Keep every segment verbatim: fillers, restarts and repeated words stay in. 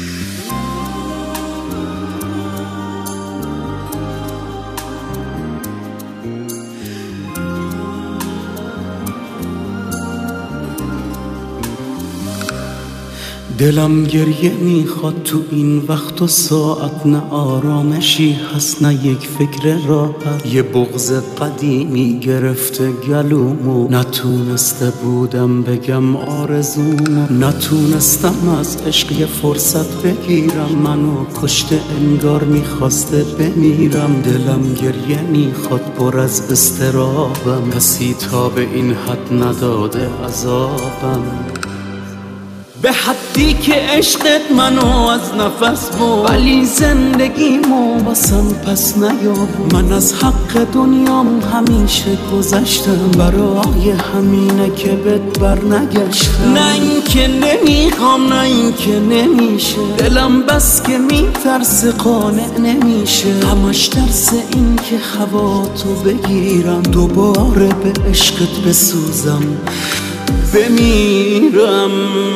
دلم گریه میخواد تو این وقت و ساعت، نه آرامشی هست نه یک فکر راحت. یه بغض قدیمی گرفته گلومو، نتونسته بودم بگم آرزومو، نتونستم از عشق یه فرصت بگیرم، منو کشته انگار میخواسته بمیرم. دلم گریه میخواد پر از استرابم، کسی تا به این حد نداده عذابم. به حدی که عشقت منو از نفس بود، ولی زندگیمو واسم پس نیابود. من از حق دنیام همیشه گذشتم، برای همینه که بهت بر نگشتم. نه این که نمیخوام نه این که نمیشه، دلم بس که میترسه قانع نمیشه. همش ترس این که هواتو بگیرم، دوباره به عشقت بسوزم بمیرم.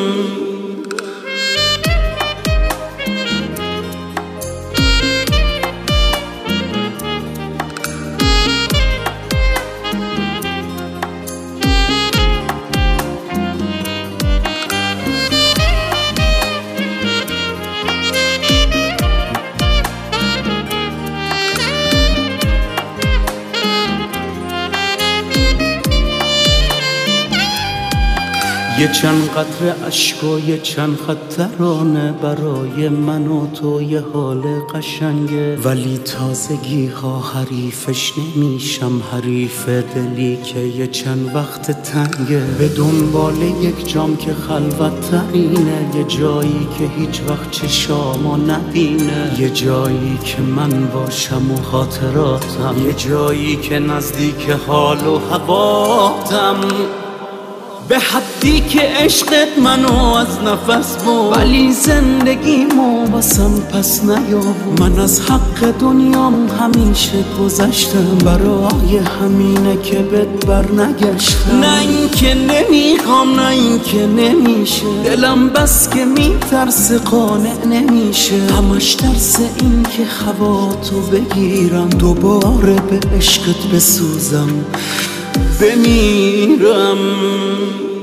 یه چند قطره عشق و یه چند خط ترانه، برای من و تو یه حال قشنگه. ولی تازگی ها حریفش نمیشم، حریف دلی که یه چند وقت تنگه. به دنبال یک جام که خلوت ترینه، یه جایی که هیچ وقت چشامو نبینه، یه جایی که من باشم و خاطراتم، یه جایی که نزدیک حال و هواتم. به حدی که عشقت منو از نفس بود، ولی زندگیمو واسم پس نیابود. من از حق دنیام همیشه گذشتم، برای همینه که بهت بر نگشتم. نه این که نمیخوام نه این که نمیشه، دلم بس که میترسه قانع نمیشه. همش ترس این که هواتو بگیرم، دوباره به عشقت بسوزم بمیرم.